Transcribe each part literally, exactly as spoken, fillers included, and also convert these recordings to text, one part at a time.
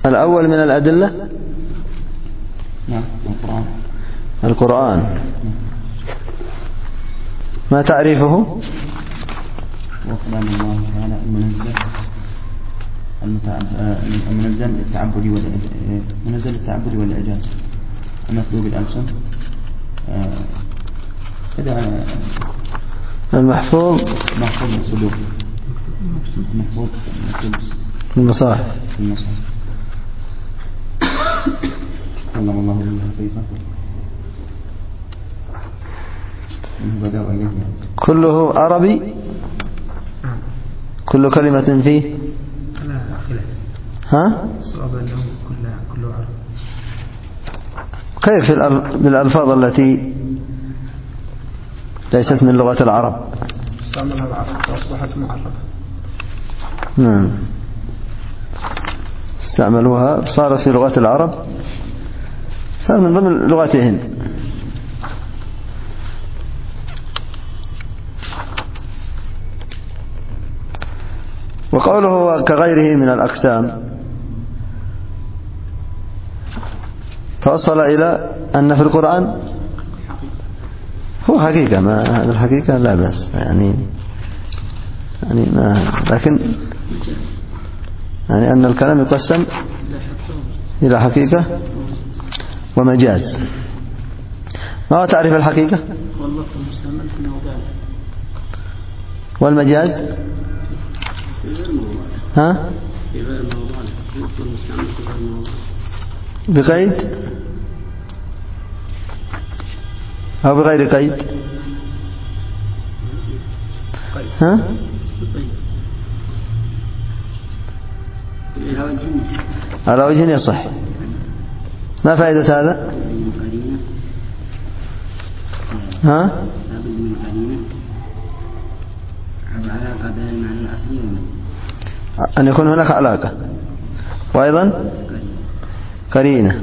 الأول من الأدلة نعم القرآن. القرآن ما تعريفه؟ وكلام الله تعالى المنزل المنزل للتعبد منزل للتعبد والإعجاز المطلوب الألسن كذا المحفوظ محفوظ الصدور محفوظ المصاحف المصاحف الله الله بالله كيف كله عربي كل كلمة فيه ها صعب أنه كله عربي. كيف بالألفاظ التي ليست من لغة العرب؟ استعملها العرب فأصبحت معربة. نعم استعملوها صارت في لغة العرب صار من ضمن لغتهن. وقوله كغيره من الأقسام توصل إلى أن في القرآن هو حقيقة ما هذا الحقيقة لا بأس يعني يعني ما لكن يعني أن الكلام يقسم إلى حقيقة ومجاز. ما هو تعريف الحقيقة والمجاز؟ ها بقيد أو بغير قيد؟ ها على وجه يصح. ما فائدة هذا؟ ها أن يكون هناك علاقة وأيضا قرينة.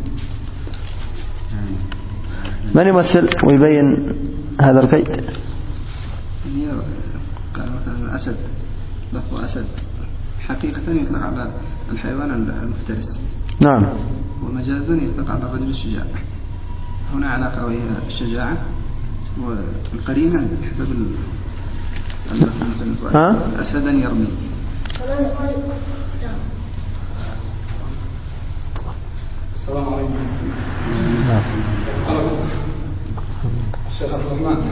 من يمثل ويبين هذا القيد؟ قال مثلا الأسد لفظ أسد حقيقة يطلق على الحيوان المفترس. نعم. ومجازا يطلق على الرجل الشجاع. هنا علاقة وهي الشجاعة والقرينة حسب ها أسدا يرمي. السلام عليكم. الشيخ عبد الرحمن.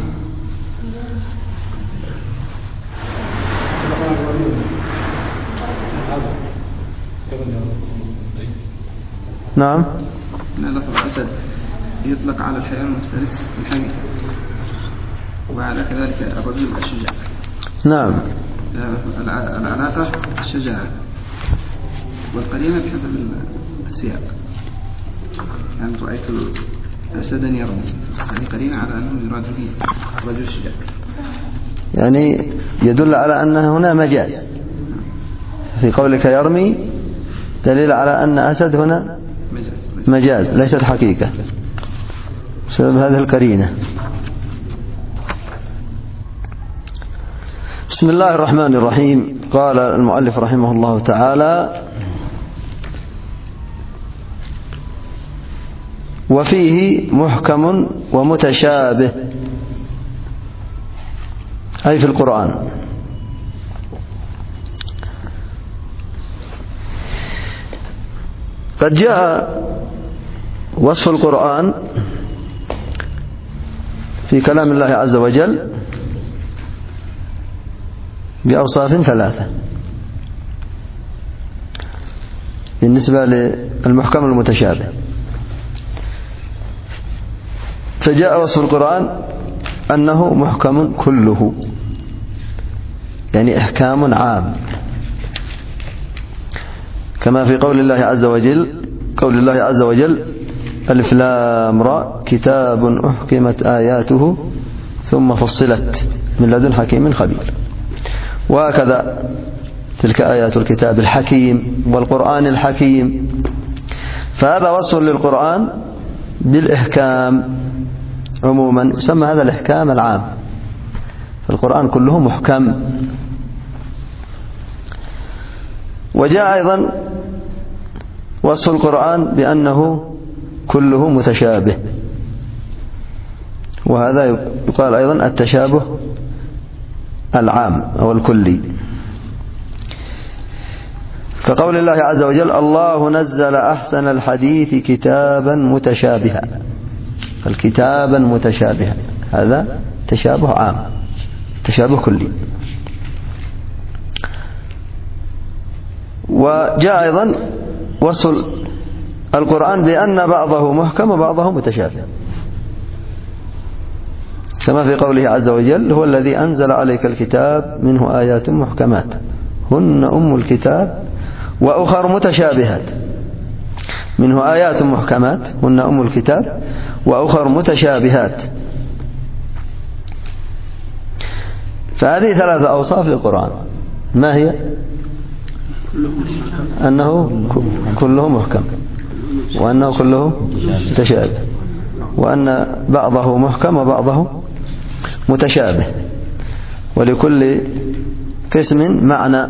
نعم. لفظ الأسد يطلق على الحيوان المفترس الحي وعلى كذلك الرجل الشجاع. نعم. العلاقة الشجاعة والقرينة بحسب السياق. يعني رأيت أسدا يرمي يعني قرينة على أنه يراد به الرجل الشجاع. يعني يدل على أن هنا مجاز في قولك يرمي دليل على أن أسد هنا مجاز ليست حقيقة بسبب هذه القرينة. بسم الله الرحمن الرحيم. قال المؤلف رحمه الله تعالى: وفيه محكم ومتشابه، أي في القرآن. قد جاء وصف القرآن في كلام الله عز وجل بأوصاف ثلاثة بالنسبة للمحكم المتشابه. فجاء وصف القرآن أنه محكم كله، يعني إحكام عام، كما في قول الله عز وجل قول الله عز وجل: ألف لام را كتاب أحكمت آياته ثم فصلت من لدن حكيم خبير. وهكذا تلك آيات الكتاب الحكيم والقرآن الحكيم. فهذا وصف للقرآن بالإحكام عموما، يسمى هذا الإحكام العام. فالقرآن كله محكم. وجاء أيضا وصف القرآن بأنه كله متشابه، وهذا يقال أيضا التشابه العام أو الكلي، كقول الله عز وجل: الله نزل أحسن الحديث كتابا متشابها. الكتابا متشابها هذا تشابه عام، تشابه كلي. وجاء أيضا وصف القرآن بأن بعضه محكم وبعضه متشابه، كما في قوله عز وجل: هو الذي أنزل عليك الكتاب منه آيات محكمات هن أم الكتاب وأخر متشابهات. منه آيات محكمات هن أم الكتاب وأخر متشابهات. فهذه ثلاثة أوصاف للقرآن. ما هي؟ أنه كله محكم، وأنه كله متشابه، وأن بعضه محكم وبعضه متشابه، ولكل قسم معنى.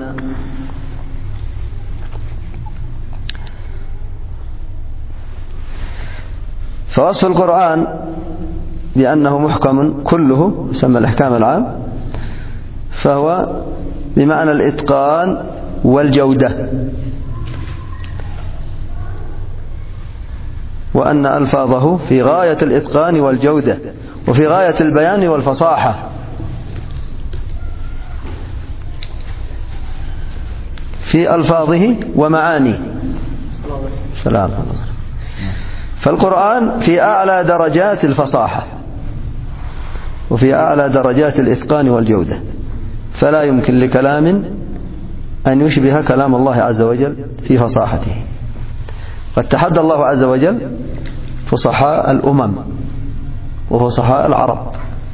فوصف القرآن بأنه محكم كله يسمى الإحكام العام، فهو بمعنى الإتقان والجودة، وأن ألفاظه في غاية الإتقان والجودة وفي غاية البيان والفصاحة في ألفاظه ومعانيه. سلام. فالقرآن في أعلى درجات الفصاحة وفي أعلى درجات الإتقان والجودة، فلا يمكن لكلام أن يشبه كلام الله عز وجل في فصاحته. قد تحدى الله عز وجل فصحاء الأمم وفصحاء العرب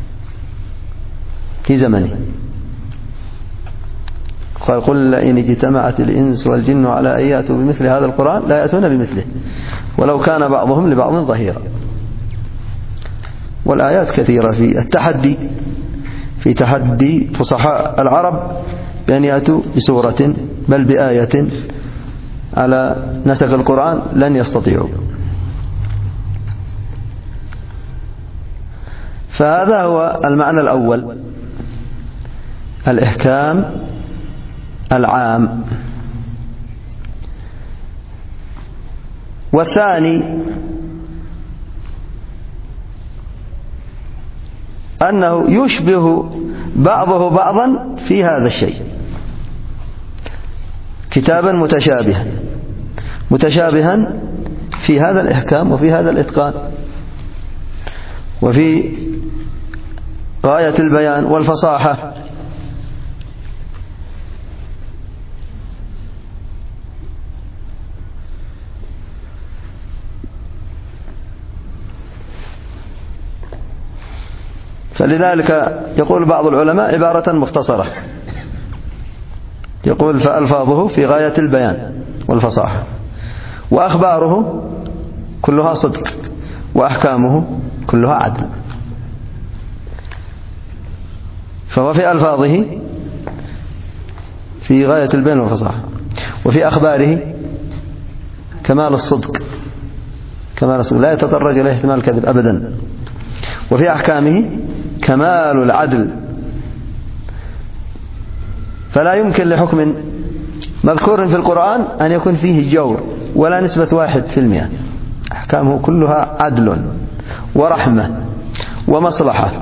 في زمنه، قال: قل إن اجتمعت الإنس والجن على أن يأتوا بمثل هذا القرآن لا يأتون بمثله ولو كان بعضهم لبعض ظهيرا. والآيات كثيرة في التحدي، في تحدي فصحاء العرب بأن يأتوا بسورة بل بآية على نسق القرآن، لن يستطيعوا. فهذا هو المعنى الأول، الإحكام العام. والثاني أنه يشبه بعضه بعضا في هذا الشيء، كتابا متشابها، متشابها في هذا الإحكام وفي هذا الإتقان وفي غاية البيان والفصاحة. فلذلك يقول بعض العلماء عبارة مختصرة، يقول: فألفاظه في غاية البيان والفصاحة، وأخباره كلها صدق، وأحكامه كلها عدل. فهو في ألفاظه في غاية البيان والفصاحة، وفي أخباره كمال الصدق، كمال الصدق لا يتطرق إليه احتمال الكذب أبدا، وفي أحكامه كمال العدل. فلا يمكن لحكم مذكور في القرآن أن يكون فيه جور ولا نسبة واحد في المئة. أحكامه كلها عدل ورحمة ومصلحة.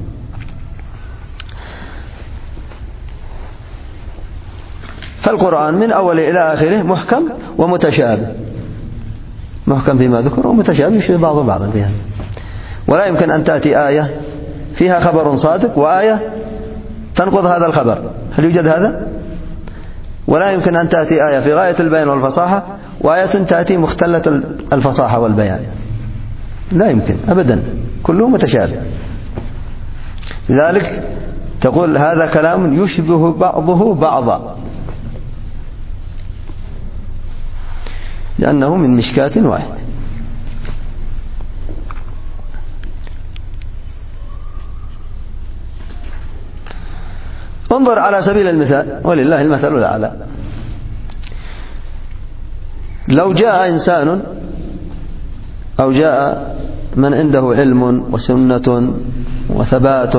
فالقرآن من أوله إلى آخره محكم ومتشابه، محكم فيما ذكر ومتشابه يشبه بعضه بعضا فيها. ولا يمكن أن تأتي آية فيها خبر صادق وآية تنقض هذا الخبر، هل يوجد هذا؟ ولا يمكن أن تأتي آية في غاية البيان والفصاحة وآية تأتي مختلة الفصاحة والبيان، لا يمكن أبدا، كله متشابه. لذلك تقول هذا كلام يشبه بعضه بعضا، لأنه من مشكاة واحدة. انظر على سبيل المثال، ولله المثل الأعلى. لو جاء إنسان أو جاء من عنده علم وسنة وثبات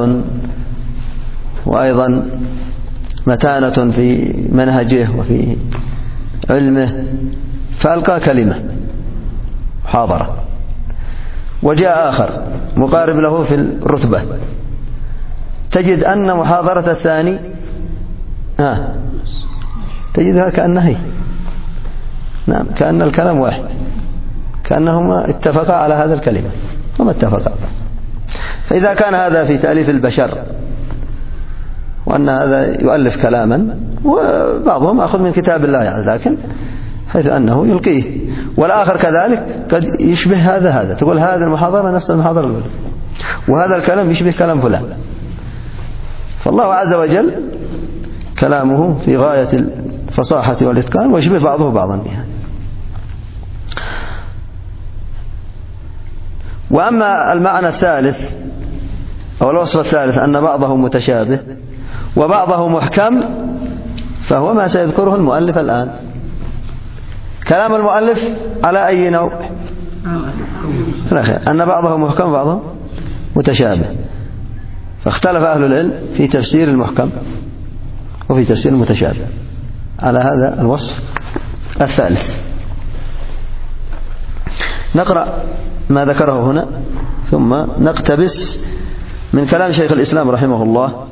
وأيضا متانة في منهجه وفي علمه فألقى كلمة محاضرة، وجاء آخر مقارب له في الرتبة، تجد أن محاضرة الثاني آه تجدها كأنها هي، نعم، كأن الكلام واحد، كأنهما اتفقا على هذا الكلمة وما اتفقا. فإذا كان هذا في تأليف البشر وأن هذا يؤلف كلاما وبعضهم أخذ من كتاب الله يعني، لكن حيث أنه يلقيه، والآخر كذلك قد يشبه هذا هذا، تقول هذه المحاضرة نفس المحاضرة الأولى، وهذا الكلام يشبه كلام فلان. فالله عز وجل كلامه في غاية الفصاحة والإتقان ويشبه بعضه بعضا بها. وأما المعنى الثالث أو الوصف الثالث أن بعضه متشابه وبعضه محكم، فهو ما سيذكره المؤلف الآن. كلام المؤلف على أي نوع؟ أن بعضه محكم وبعضه متشابه، فاختلف أهل العلم في تفسير المحكم وفي تفسير المتشابه على هذا الوصف الثالث. نقرأ ما ذكره هنا ثم نقتبس من كلام شيخ الإسلام رحمه الله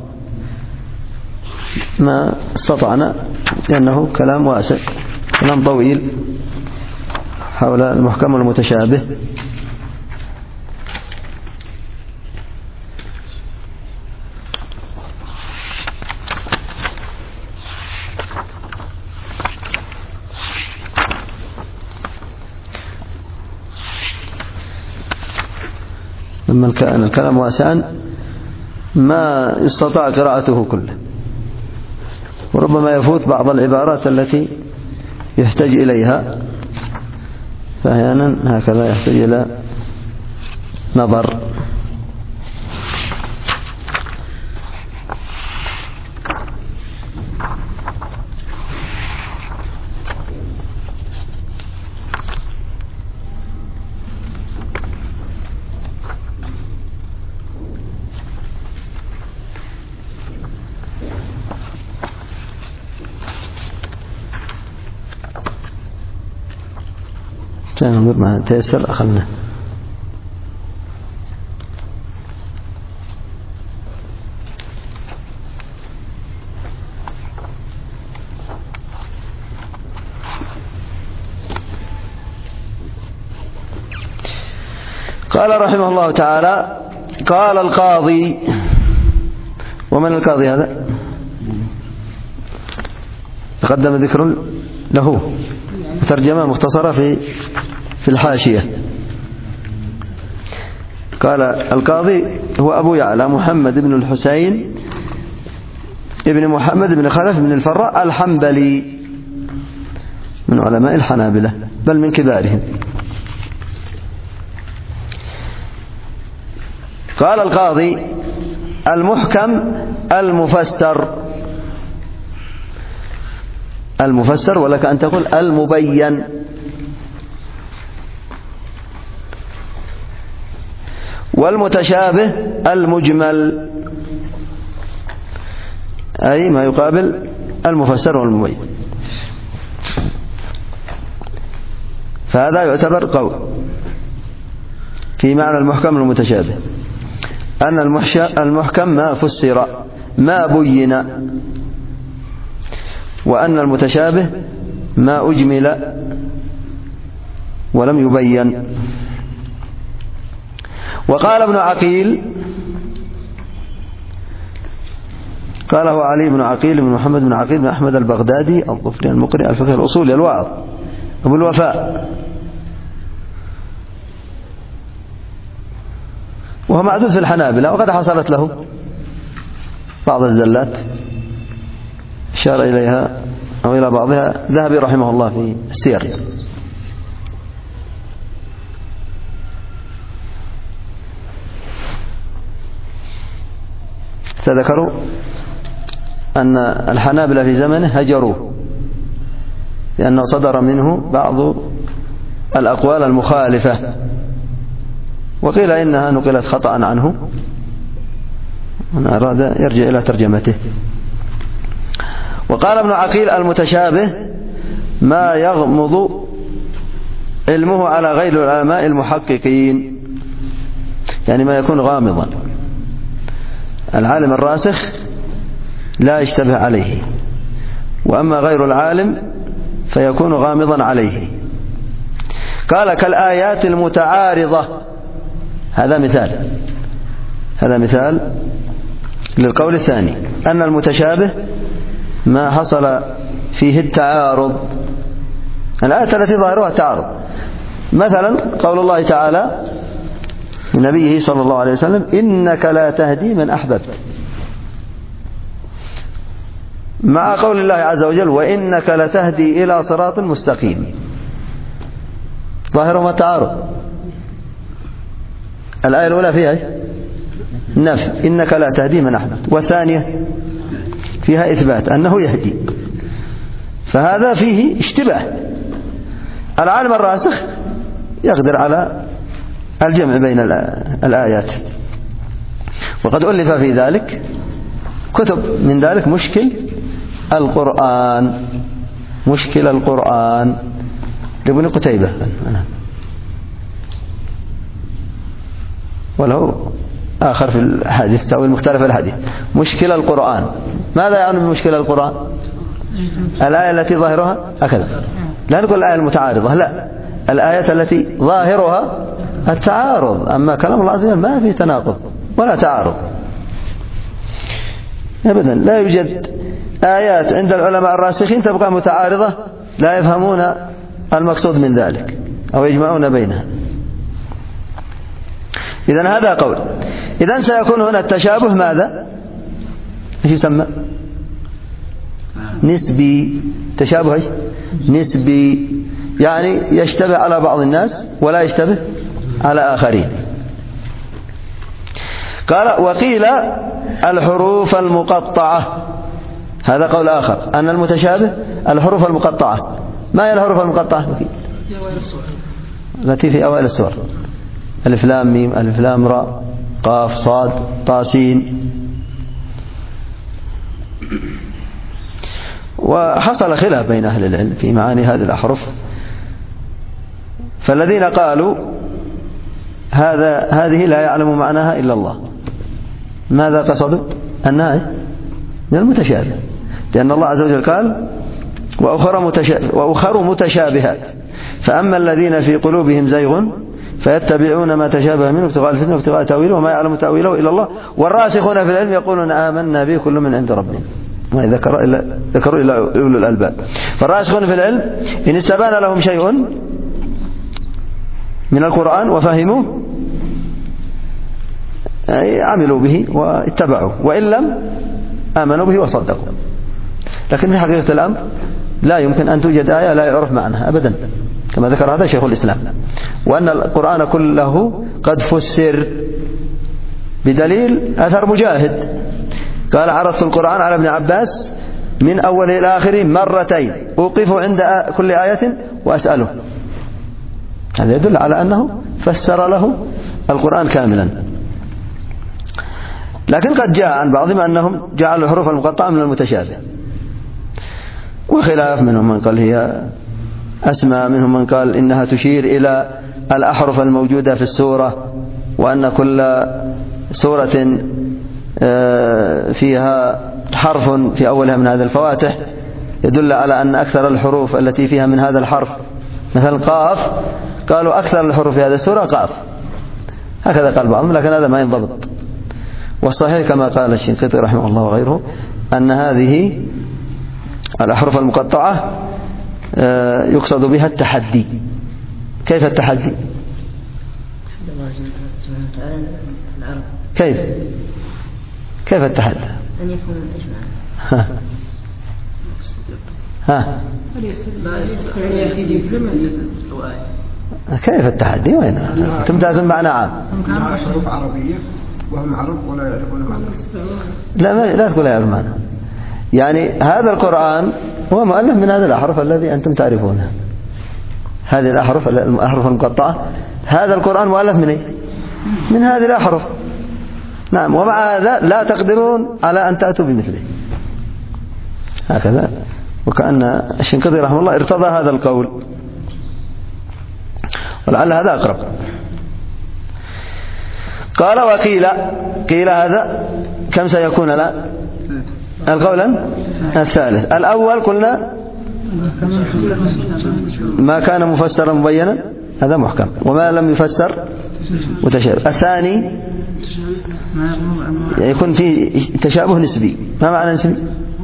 ما استطعنا، لأنه كلام واسع، كلام طويل حول المحكم والمتشابه. لما كان الكلام واسعا ما يستطاع قراءته كله، وربما يفوت بعض العبارات التي يحتاج إليها، فأحيانا هكذا يحتاج إلى نظر. ننظر ما تيسر أخذنا. قال رحمه الله تعالى: قال القاضي. ومن القاضي هذا؟ تقدم ذكر له وترجمة مختصرة في في الحاشية. قال القاضي هو أبو يعلى محمد بن الحسين ابن محمد بن خلف بن الفراء الحنبلي، من علماء الحنابلة بل من كبارهم. قال القاضي: المحكم المفسر. المفسر، ولك أن تقول المبين. والمتشابه المجمل، أي ما يقابل المفسر والمبين. فهذا يعتبر قول في معنى المحكم والمتشابه، أن المحكم ما فسر ما بين، وأن المتشابه ما أجمل ولم يبين. وقال ابن عقيل، قاله علي بن عقيل بن محمد بن عقيل بن أحمد البغدادي الظفري المقرئ الفقيه الأصولي الواعظ أبو الوفاء، وهو معدود في الحنابلة، وقد حصلت له بعض الزلات أشار إليها أو إلى بعضها ذهبي رحمه الله في السير. تذكروا أن الحنابلة في زمنه هجروه لأنه صدر منه بعض الأقوال المخالفة، وقيل إنها نقلت خطأ عنه، من أراد يرجع إلى ترجمته. وقال ابن عقيل: المتشابه ما يغمض علمه على غير العلماء المحققين، يعني ما يكون غامضا، العالم الراسخ لا يشتبه عليه، وأما غير العالم فيكون غامضا عليه. قال: كالآيات المتعارضة. هذا مثال هذا مثال للقول الثاني، أن المتشابه ما حصل فيه التعارض، الآية التي ظاهرها التعارض. مثلا قول الله تعالى لنبيه صلى الله عليه وسلم: إنك لا تهدي من أحببت، مع قول الله عز وجل: وإنك لتهدي إلى صراط مستقيم. ظاهرهما التعارض. الآية الأولى فيها نفي، إنك لا تهدي من أحببت، والثانية فيها إثبات أنه يهدي، فهذا فيه اشتباه. العالم الراسخ يقدر على الجمع بين الآيات، وقد ألف في ذلك كتب، من ذلك مشكل القرآن مشكل القرآن لابن قتيبة، وله آخر في الحديث أو المختلف في الحديث. مشكل القرآن، ماذا يعني بمشكل القرآن؟ الآية التي ظاهرها هكذا، لا نقول الآية المتعارضة، لا، الآية التي ظاهرها التعارض. أما كلام الله عز وجل ما فيه تناقض ولا تعارض أبدا. لا يوجد آيات عند العلماء الراسخين تبقى متعارضة لا يفهمون المقصود من ذلك أو يجمعون بينها. إذن هذا قول. إذن سيكون هنا التشابه ماذا؟ ايش يسمى؟ نسبي. تشابه نسبي، يعني يشتبه على بعض الناس ولا يشتبه على آخرين. قال: وقيل الحروف المقطعة. هذا قول آخر، أن المتشابه الحروف المقطعة. ما هي الحروف المقطعة؟ التي في أوائل السور: ألف لام ميم، ألف لام راء، قاف صاد طا سين. وحصل خلاف بين أهل العلم في معاني هذه الأحرف، فالذين قالوا هذا هذه لا يعلم معناها إلا الله، ماذا قصدوا؟ أنها من المتشابه، لأن الله عز وجل قال: وأخر, متشابه وأخر متشابهات، فأما الذين في قلوبهم زيغ فيتبعون ما تشابه منه ابتغاء الفتنة وابتغاء تأويله وما يعلم تأويله إلا الله والراسخون في العلم يقولون آمنا به كل من عند ربنا ما ذكر إلا ذكروا إلا أولو الألباب. فالراسخون في العلم إن استبان لهم شيء من القرآن وفهموه عملوا به واتبعوا، وإن لم آمنوا به وصدقوا. لكن في حقيقة الأمر لا يمكن أن توجد آية لا يعرف معناها أبدا، كما ذكر هذا شيخ الإسلام، وأن القرآن كله قد فسر بدليل أثر مجاهد قال: عرضت القرآن على ابن عباس من أوله إلى آخره مرتين أوقف عند كل آية وأسأله. هذا يدل على أنه فسر له القرآن كاملا. لكن قد جاء عن بعضهم أنهم جعلوا الحروف المقطعة من المتشابه، وخلاف، منهم من قال هي أسماء، منهم من قال إنها تشير إلى الأحرف الموجودة في السورة، وأن كل سورة فيها حرف في أولها من هذا الفواتح يدل على أن أكثر الحروف التي فيها من هذا الحرف، مثل قاف، قالوا أكثر الحروف في هذه السورة قاف، هكذا قال بعضهم، لكن هذا ما ينضبط. والصحيح كما قال الشنقيطي رحمه الله وغيره أن هذه الأحرف المقطعة يقصد بها التحدي. كيف التحدي؟ كيف كيف التحدي؟ أن يفهم إيش معنى. ها كيف التحدي؟ وين تمتاز معنى عام؟ حروف عربية وهم عرب ولا يعرفون معنى. لا ما لا تقول يعرف معنى. يعني هذا القرآن هو مؤلف من هذه الأحرف الذي أنتم تعرفونها، هذه الأحرف الأحرف المقطعة. هذا القرآن مؤلف من إيه؟ من هذه الأحرف. نعم. ومع هذا لا تقدرون على أن تأتوا بمثله. هكذا. وكأن الشنقيطي رحمه الله ارتضى هذا القول، ولعل هذا أقرب. قال وقيل، قيل هذا كم سيكون؟ لا القول الثالث. الأول قلنا ما كان مفسرا مبينا هذا محكم، وما لم يفسر متشابه. الثاني يكون في تشابه نسبي. ما معنى نسبي؟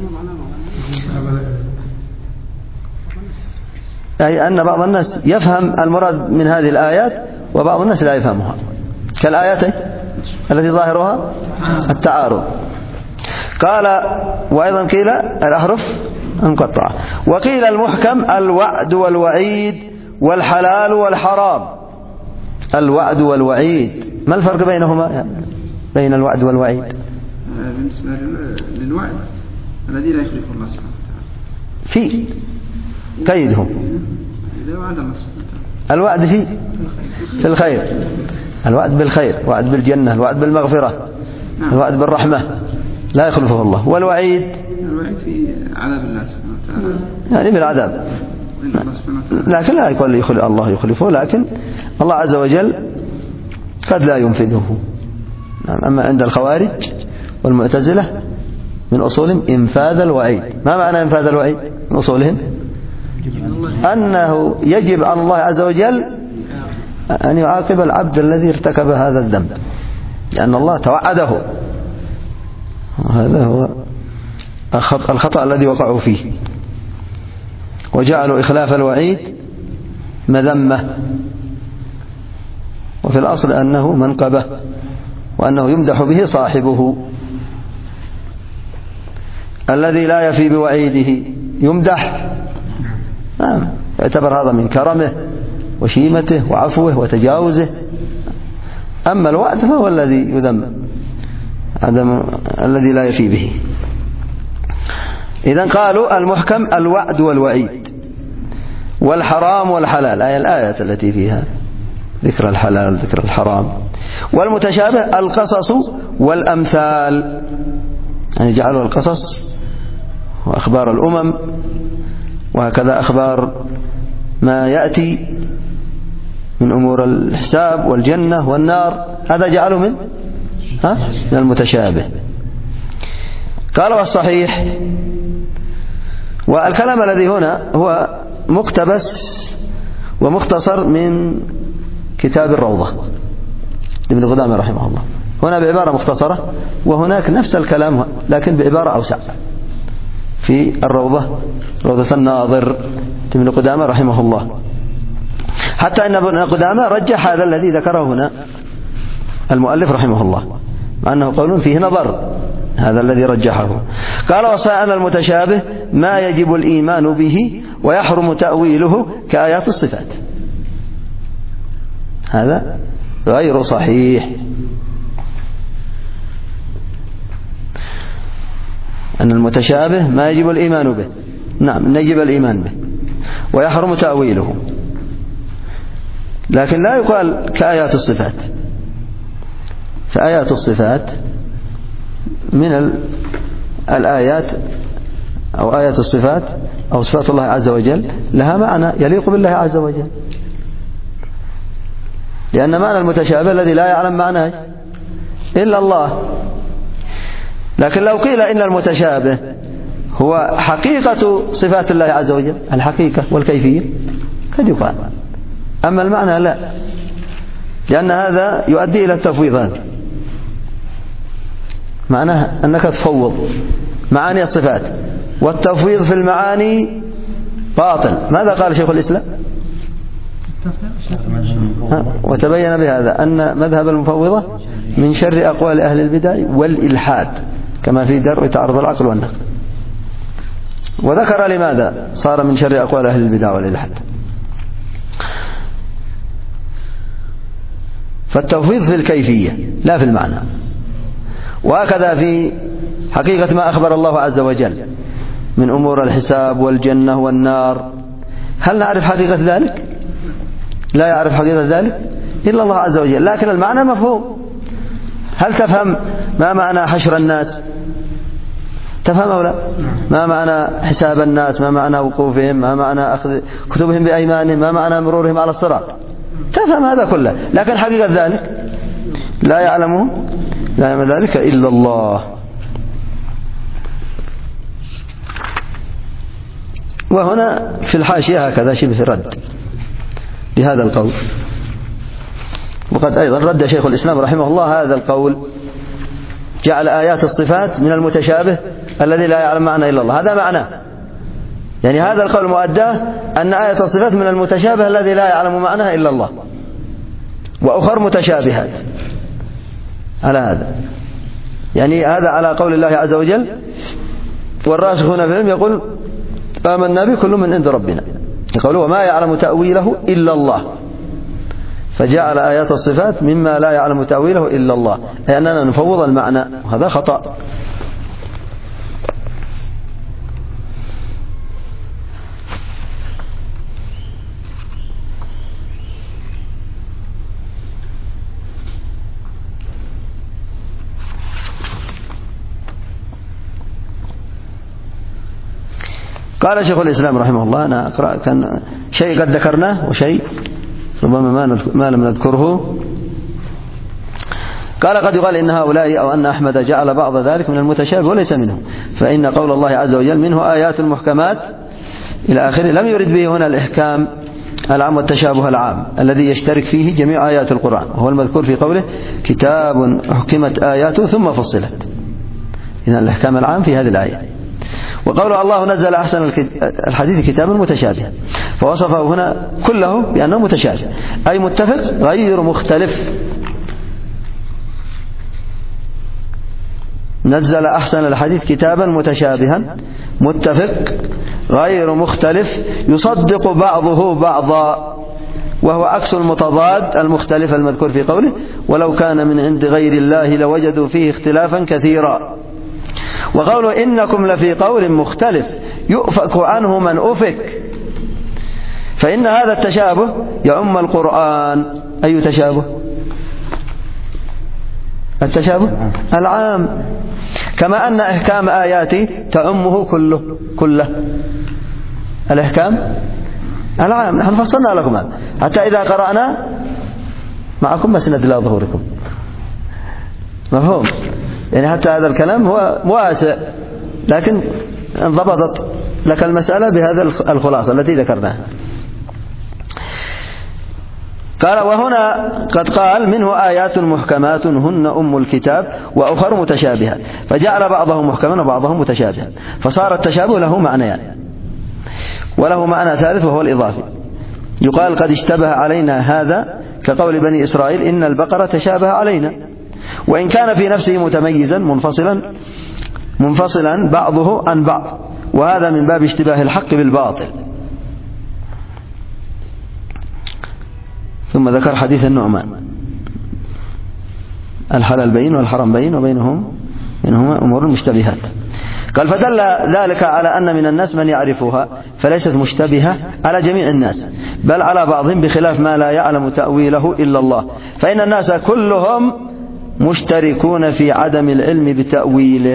أي أن بعض الناس يفهم المراد من هذه الآيات وبعض الناس لا يفهمها، كالآيات التي ظاهرها التعارض. قال وأيضا قيل الأحرف المقطعة. وقيل المحكم الوعد والوعيد والحلال والحرام. الوعد والوعيد ما الفرق بينهما يعني بين الوعد والوعيد؟ بالنسبة للوعد الذي لا يخلف الله سبحانه وتعالى في قيدهم. إذا وعد الله سبحانه وتعالى الوعد في في الخير، الوعد بالخير، الوعد بالجنة، الوعد بالمغفرة، الوعد بالرحمة لا يخلفه الله. والوعيد الوعيد في عذاب الله سبحانه وتعالى يعني بالعذاب، لكن لا يقول يخلف الله يخلفه، لكن الله عز وجل قد لا ينفذه. أما عند الخوارج والمعتزلة من أصولهم إنفاذ الوعيد. ما معنى إنفاذ الوعيد؟ من أصولهم أنه يجب على الله عز وجل أن يعاقب العبد الذي ارتكب هذا الذنب، لأن الله توعده. هذا هو الخطأ الذي وقعوا فيه، وجعلوا إخلاف الوعيد مذمة، وفي الأصل أنه منقبة، وأنه يمدح به صاحبه. الذي لا يفي بوعيده يمدح، نعم، يعتبر هذا من كرمه وشيمته وعفوه وتجاوزه. أما الوعد فهو الذي يذم، عدم الذي لا يفي به. إذن قالوا المحكم الوعد والوعيد والحرام والحلال، أي الآية التي فيها ذكر الحلال ذكر الحرام. والمتشابه القصص والأمثال، يعني جعلوا القصص وأخبار الأمم وهكذا أخبار ما يأتي من أمور الحساب والجنة والنار، هذا جعلوا من ها من المتشابه. قال والصحيح، والكلام الذي هنا هو مقتبس ومختصر من كتاب الروضة ابن قدامة رحمه الله. هنا بعبارة مختصرة، وهناك نفس الكلام لكن بعبارة أوسع في الروضة، روضة الناظر ابن قدامة رحمه الله. حتى أن ابن قدامة رجح هذا الذي ذكره هنا المؤلف رحمه الله، مع أنه قول فيه نظر، هذا الذي رجحه. قال وصحيح أن المتشابه ما يجب الإيمان به ويحرم تأويله كآيات الصفات. هذا غير صحيح، أن المتشابه ما يجب الإيمان به، نعم يجب الإيمان به ويحرم تأويله، لكن لا يقال كآيات الصفات. فآيات الصفات من الآيات أو آيات الصفات أو صفات الله عز وجل لها معنى يليق بالله عز وجل، لأن معنى المتشابه الذي لا يعلم معناه إلا الله. لكن لو قيل إن المتشابه هو حقيقة صفات الله عز وجل، الحقيقة والكيفية، قد يقال. أما المعنى لا، لأن هذا يؤدي إلى التفويض. معناه أنك تفوض معاني الصفات، والتفويض في المعاني باطل. ماذا قال شيخ الإسلام؟ وتبين بهذا أن مذهب المفوضة من شر أقوال أهل البدع والإلحاد، كما في درء تعارض العقل والنقل. وذكر لماذا صار من شر أقوال أهل البدع والإلحاد. فالتفويض في الكيفية لا في المعنى. وهكذا في حقيقة ما أخبر الله عز وجل من أمور الحساب والجنة والنار. هل نعرف حقيقة ذلك؟ لا يعرف حقيقة ذلك إلا الله عز وجل، لكن المعنى مفهوم. هل تفهم ما معنى حشر الناس؟ تفهم أو لا؟ ما معنى حساب الناس؟ ما معنى وقوفهم؟ ما معنى أخذ كتبهم بأيمانهم؟ ما معنى مرورهم على الصراط؟ تفهم هذا كله، لكن حقيقة ذلك لا يعلمه لا يعلم ذلك إلا الله. وهنا في الحاشية هكذا شبه رد لهذا القول، وقد أيضا رد شيخ الإسلام رحمه الله هذا القول، جعل آيات الصفات من المتشابه الذي لا يعلم معنى إلا الله. هذا معناه، يعني هذا القول مؤداه أن آية الصفات من المتشابه الذي لا يعلم معناه إلا الله، وأخر متشابهات على هذا. يعني هذا على قول الله عز وجل والراسخون في العلم يقول آمنا به كل من عند ربنا، يقول وما يعلم تأويله إلا الله، فجعل آيات الصفات مما لا يعلم تأويله إلا الله، أي أننا نفوض المعنى، وهذا خطأ. قال شيخ الإسلام رحمه الله، أنا أقرأ كان شيء قد ذكرناه وشيء ربما ما لم نذكره. قال قد يقال إن هؤلاء أو أن أحمد جعل بعض ذلك من المتشابه وليس منه، فإن قول الله عز وجل منه آيات محكمات إلى آخره لم يرد به هنا الإحكام العام والتشابه العام الذي يشترك فيه جميع آيات القرآن، وهو المذكور في قوله كتاب حكمت آياته ثم فصلت. إذن الإحكام العام في هذه الآية. وقول الله نزل أحسن الحديث كتابا متشابها، فوصفه هنا كله بأنه متشابه أي متفق غير مختلف. نزل أحسن الحديث كتابا متشابها متفق غير مختلف يصدق بعضه بعضا، وهو عكس المتضاد المختلف المذكور في قوله ولو كان من عند غير الله لوجدوا فيه اختلافا كثيرا. وقوله إنكم لفي قول مختلف يؤفك عنه من أفك، فإن هذا التشابه يعم القرآن. أي تشابه؟ التشابه العام، كما أن إحكام آياتي تعمه كله كله الإحكام العام. نحن فصلنا لكم هذا حتى إذا قرأنا معكم مسند إلى ظهوركم، مفهوم؟ يعني حتى هذا الكلام هو واسع، لكن انضبطت لك المسألة بهذا الخلاصة التي ذكرناها. قال وهنا قد قال منه آيات محكمات هن أم الكتاب وأخر متشابهات، فجعل بعضهم محكما وبعضهم متشابها، فصار التشابه له معنيان، وله معنى ثالث وهو الإضافي. يقال قد اشتبه علينا هذا كقول بني إسرائيل إن البقرة تشابه علينا، وإن كان في نفسه متميزا منفصلا منفصلا بعضه عن بعض، وهذا من باب اشتباه الحق بالباطل. ثم ذكر حديث النعمان الحلال بين والحرام بين وبينهم منهما أمور مشتبهات. قال فدل ذلك على أن من الناس من يعرفها فليست مشتبهة على جميع الناس، بل على بعضهم بخلاف ما لا يعلم تأويله إلا الله، فإن الناس كلهم مشتركون في عدم العلم بتأويله.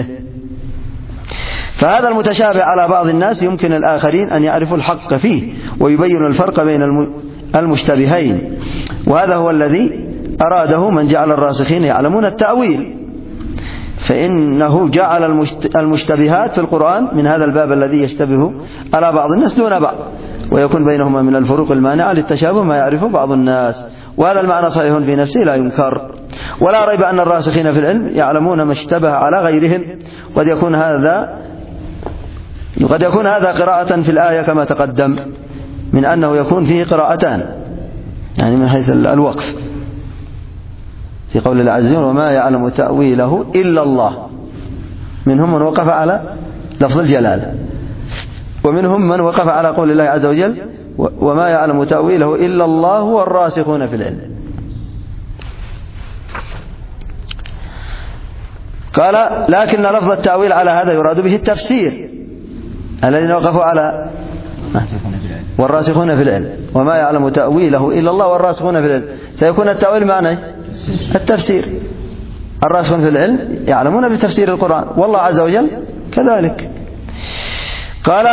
فهذا المتشابه على بعض الناس يمكن الآخرين أن يعرفوا الحق فيه ويبين الفرق بين المشتبهين، وهذا هو الذي أراده من جعل الراسخين يعلمون التأويل، فإنه جعل المشتبهات في القرآن من هذا الباب الذي يشتبه على بعض الناس دون بعض، ويكون بينهما من الفروق المانعة للتشابه ما يعرفه بعض الناس، وهذا المعنى صحيح في نفسه لا ينكر. ولا ريب أن الراسخين في العلم يعلمون ما اشتبه على غيرهم، قد يكون هذا قد يكون هذا قراءة في الآية كما تقدم، من أنه يكون فيه قراءتان، يعني من حيث الوقف في قول الله عز وجل وما يعلم تأويله إلا الله، منهم من وقف على لفظ الجلالة، ومنهم من وقف على قول الله عز وجل وما يعلم تأويله إلا الله والراسخون في العلم. قال لكن لفظ التأويل على هذا يراد به التفسير، الذين وقفوا على والراسخون في العلم وما يعلم تأويله إلا الله والراسخون في العلم. سيكون التأويل معنى التفسير. الراسخون في العلم يعلمون بتفسير القرآن والله عز وجل كذلك. قال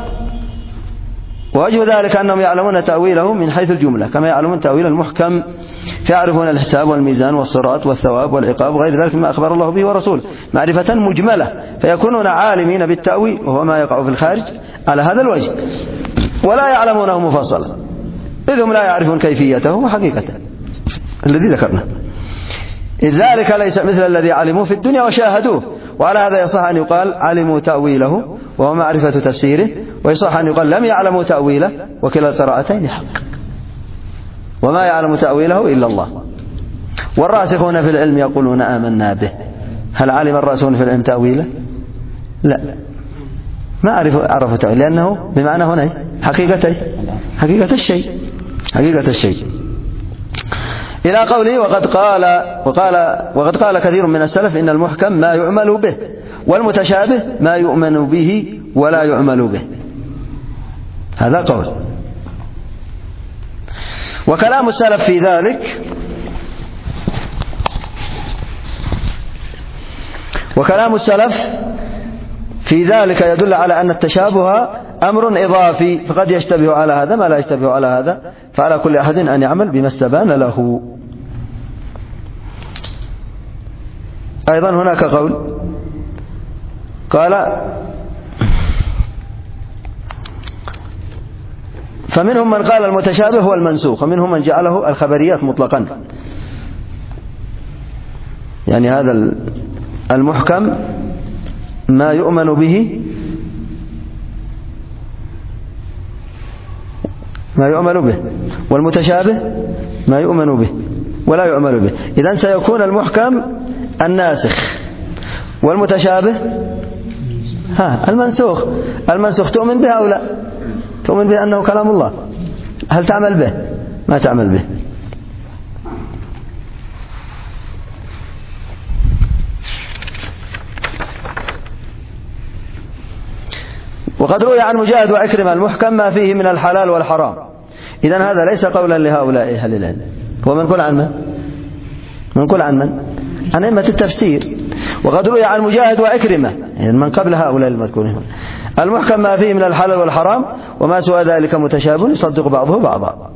ووجه ذلك أنهم يعلمون تأويله من حيث الجملة كما يعلمون تأويل المحكم فيعرفون الحساب والميزان والصراط والثواب والعقاب وغير ذلك مما أخبر الله به ورسوله معرفة مجملة فيكونون عالمين بالتأويل وهو ما يقع في الخارج على هذا الوجه ولا يعلمونه مفصلا إذ هم لا يعرفون كيفيته وحقيقته الذي ذكرنا. إذ ذلك ليس مثل الذي علموه في الدنيا وشاهدوه. وعلى هذا يصح أن يقال علموا تأويله وهو معرفة تفسيره ويصح أن يقال لم يعلموا تأويله وكلا القراءتين حق. وما يعلم تأويله إلا الله. والراسخون في العلم يقولون آمنا به. هل علم الراسخون في العلم تأويله؟ لا ما عرفوا تأويله لأنه بمعنى هنا حقيقة حقيقة الشيء حقيقة الشيء إلى قوله وقد قال وقال وقد قال كثير من السلف إن المحكم ما يعمل به والمتشابه ما يؤمن به ولا يعمل به. هذا قول. وكلام السلف في ذلك وكلام السلف في ذلك يدل على أن التشابه أمر إضافي فقد يشتبه على هذا ما لا يشتبه على هذا فعلى كل أحد أن يعمل بما استبان له. أيضا هناك قول قال فمنهم من قال المتشابه هو المنسوخ ومنهم من جعله الخبريات مطلقا يعني هذا المحكم ما يؤمن به ما يؤمن به والمتشابه ما يؤمن به ولا يؤمن به. إذن سيكون المحكم الناسخ والمتشابه ها المنسوخ. المنسوخ تؤمن به أو لا؟ تؤمن به أنه كلام الله. هل تعمل به؟ ما تعمل به. وقد روي عن مجاهد وعكرمة المحكم ما فيه من الحلال والحرام. إذن هذا ليس قولا لهؤلاء أهل العلم. هو منقول عن من؟ منقول عن من؟ عن أئمة التفسير. وقد روي عن مجاهد وعكرمة يعني من قبل هؤلاء المذكورين المحكم ما فيه من الحلال والحرام وما سوى ذلك متشابه يصدق بعضه بعضا.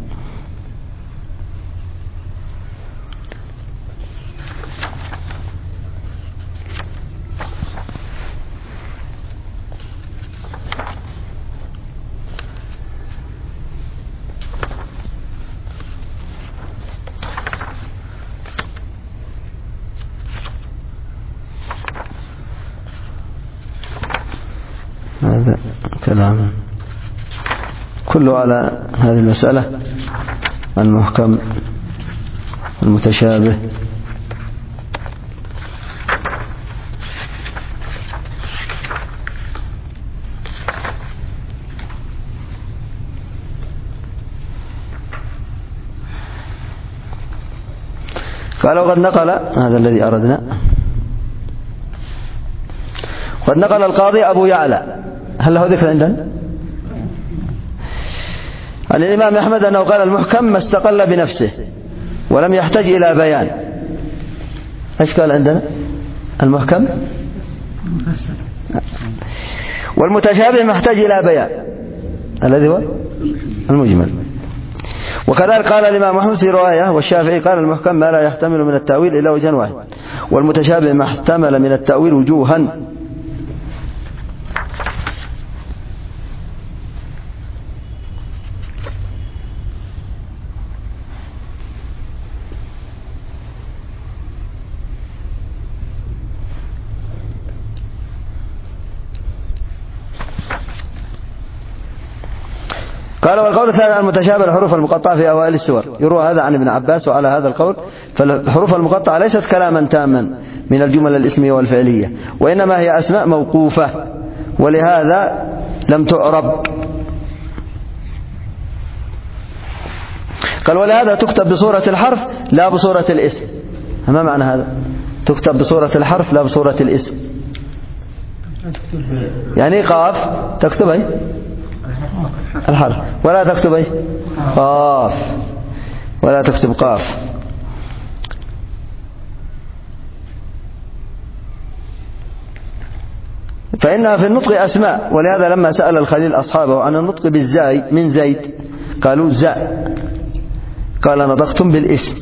هذا كلام كله على هذه المسألة المحكم المتشابه. قال وقد نقل هذا الذي أردنا قد نقل القاضي أبو يعلى هل له ذكر عندنا عن الإمام أحمد أنه قال المحكم ما استقل بنفسه ولم يحتاج إلى بيان. إيش قال عندنا المحكم والمتشابه محتاج إلى بيان الذي هو المجمل. وكذلك قال الإمام أحمد في رواية والشافعي قال المحكم ما لا يحتمل من التأويل إلا وجها واحد والمتشابه ما احتمل من التأويل وجوها. قال والقول الثاني المتشابه الحروف المقطعة في أوائل السور يروى هذا عن ابن عباس. وعلى هذا القول فالحروف المقطعة ليست كلاما تاما من الجمل الاسمية والفعلية وإنما هي أسماء موقوفة ولهذا لم تعرب. قال ولهذا تكتب بصورة الحرف لا بصورة الاسم. ما معنى هذا؟ تكتب بصورة الحرف لا بصورة الاسم. يعني قاف تكتب أي الحرف ولا تكتب أي قاف ولا تكتب قاف. فإنها في النطق أسماء، ولهذا لما سأل الخليل أصحابه عن النطق بالزاي من زيد قالوا زاء، قال نطقتم بالاسم.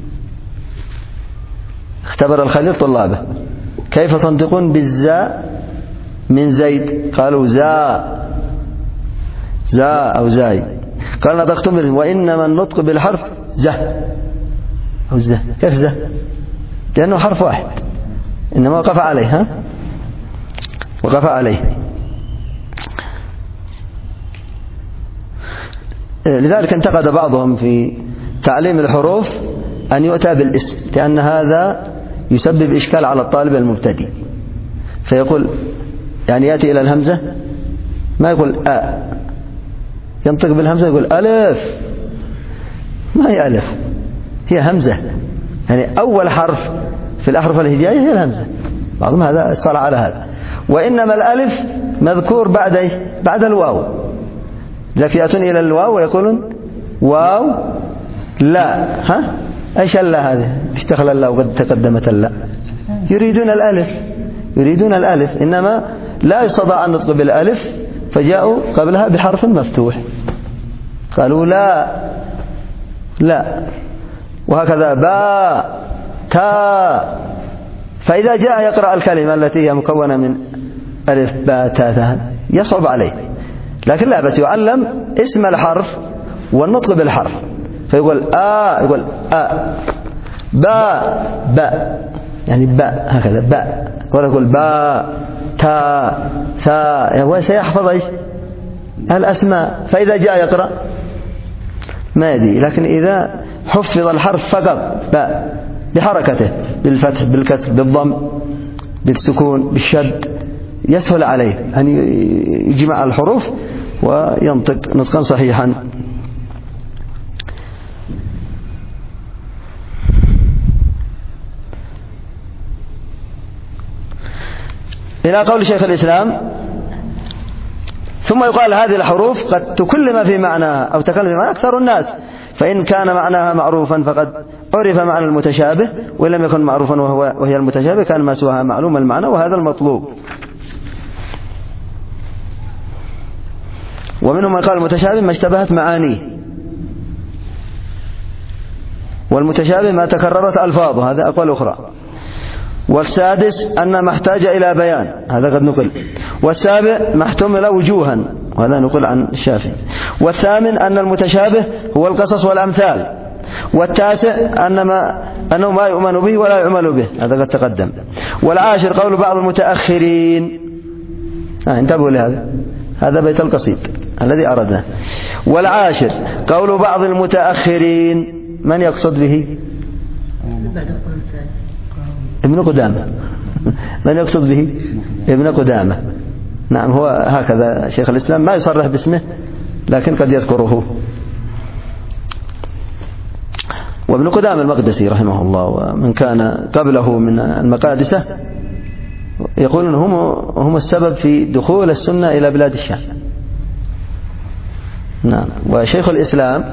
اختبر الخليل طلابه كيف تنطقون بالزاء من زيد؟ قالوا زاء زاء أو زاي. قال نطقتم بالاسم، وإنما النطق بالحرف زه أو زه. كيف زه؟ لأنه حرف واحد، إنما وقف عليه ها وقف عليه. لذلك انتقد بعضهم في تعليم الحروف أن يؤتى بالاسم، لأن هذا يسبب إشكال على الطالب المبتدئ، فيقول يعني يأتي إلى الهمزة ما يقول أ، ينطق بالهمزة يقول ألف، ما هي ألف، هي همزة، يعني أول حرف في الأحرف الهجائية هي الهمزة. بعضهم هذا صار على هذا. وإنما الألف مذكور بعد إيه؟ بعد الواو. لذلك يأتون إلى الواو ويقولون واو لا. ها ايش اللا هذه؟ ايش دخل اللا وقد تقدمت اللا؟ يريدون الألف، يريدون الألف، إنما لا يستطاع أن نطق بالألف، فجاءوا قبلها بحرف مفتوح قالوا لا لا. وهكذا باء تاء. فإذا جاء يقرأ الكلمة التي هي مكونة من ألف باء تاء ثاء يصعب عليه، لكن لا بس يعلم اسم الحرف والنطق بالحرف، فيقول آ يقول آ، باء باء يعني باء هكذا باء، ولا يقول باء تاء ثاء، هو سيحفظ ايش الأسماء. فإذا جاء يقرأ ما يدري، لكن إذا حفظ الحرف فقط باء بحركته بالفتح بالكسر بالضم بالسكون بالشد يسهل عليه أن يجمع الحروف وينطق نطقا صحيحا. إلى قول شيخ الإسلام ثم يقال هذه الحروف قد تكلم في معناها أو تكلم في معناها أكثر الناس، فإن كان معناها معروفا فقد عرف معنى المتشابه، وإن لم يكن معروفا وهو وهي المتشابه كان ما سواها معلوم المعنى، وهذا المطلوب. ومنهم من قال المتشابه ما اشتبهت معانيه، والمتشابه ما تكررت ألفاظه، هذا أقوال أخرى. والسادس أن ما احتاج إلى بيان، هذا قد نقل. والسابع ما احتمل وجوها، وهذا نقل عن الشافعي. والثامن أن المتشابه هو القصص والأمثال. والتاسع أن ما أنه ما يؤمن به ولا يعمل به، هذا قد تقدم. والعاشر قول بعض المتأخرين، آه انتبهوا لهذا، هذا بيت القصيد الذي أردناه. والعاشر قول بعض المتأخرين، من يقصد به؟ ابن قدامة. من يقصد به؟ ابن قدامة. نعم، هو هكذا شيخ الإسلام ما يصرح باسمه لكن قد يذكره. وابن قدامة المقدسي رحمه الله ومن كان قبله من المقادسة يقولون هم هم السبب في دخول السنة إلى بلاد الشام. نعم. وشيخ الإسلام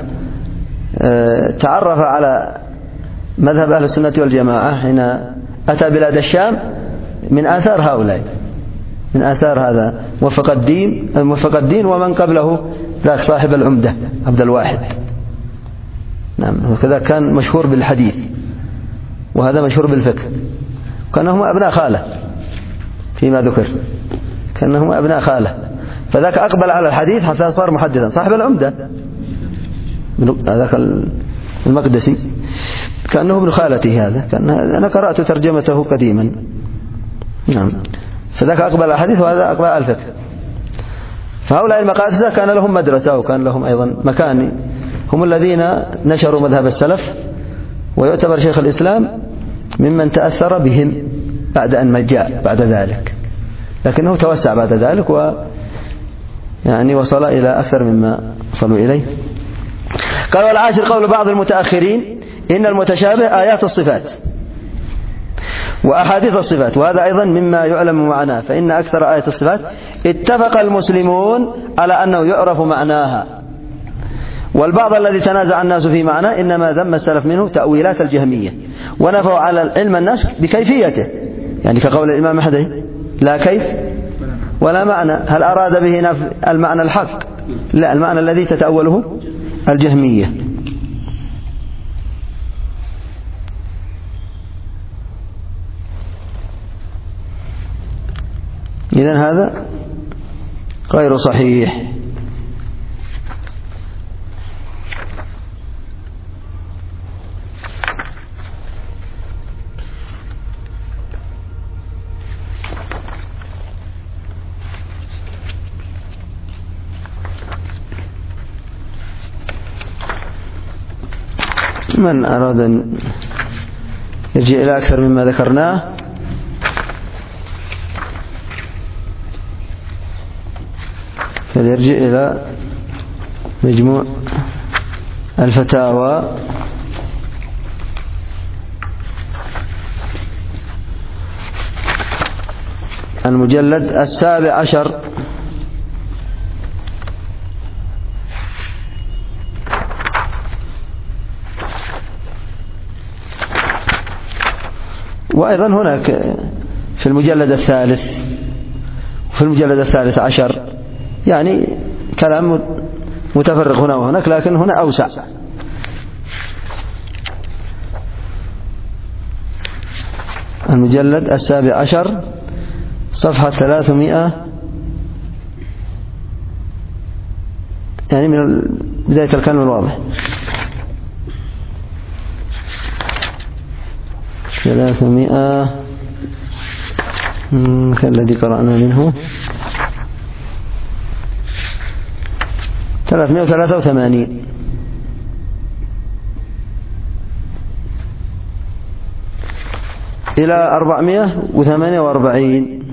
تعرف على مذهب أهل السنة والجماعة حين أتى بلاد الشام من آثار هؤلاء، من آثار هذا موفق الدين موفق الدين ومن قبله ذاك صاحب العمدة عبد الواحد. نعم. وكذا كان مشهور بالحديث، وهذا مشهور بالفقه، كأنهم أبناء خالة فيما ذكر، كأنهم أبناء خالة، فذاك أقبل على الحديث حتى صار محدثا صاحب العمدة هذاك المقدسي، كأنه ابن خالته هذا، كان أنا قرأت ترجمته قديما. نعم. فذاك أقبل على الحديث وهذا أقبل على الفقه. فهؤلاء المقادسة كان لهم مدرسة وكان لهم أيضا مكان، هم الذين نشروا مذهب السلف، ويعتبر شيخ الإسلام ممن تأثر بهم بعد أن جاء بعد ذلك، لكنه توسع بعد ذلك و يعني وصل إلى أكثر مما وصلوا إليه. قال والعاشر قول بعض المتأخرين إن المتشابه آيات الصفات، وأحاديث الصفات، وهذا أيضا مما يعلم معناه، فإن أكثر آية الصفات اتفق المسلمون على أنه يعرف معناها، والبعض الذي تنازع الناس في معناه إنما ذم السلف منه تأويلات الجهمية، ونفوا على العلم الناس بكيفيته، يعني كقول الإمام أحمد لا كيف ولا معنى. هل أراد به نفي المعنى الحق؟ لا، المعنى الذي تتأوله الجهمية. إذن هذا غير صحيح. من أراد أن يرجع إلى أكثر مما ذكرناه فليرجع إلى مجموع الفتاوى المجلد السابع عشر وأيضا هناك في المجلد الثالث وفي المجلد الثالث عشر، يعني كلام متفرق هنا وهناك، لكن هنا أوسع. المجلد السابع عشر صفحة ثلاثمائة، يعني من بداية الكلام الواضح، ثلاثمائة كالذي قرأنا منه ثلاثمائة وثلاثة وثمانين إلى أربعمائة وثمانية وأربعين.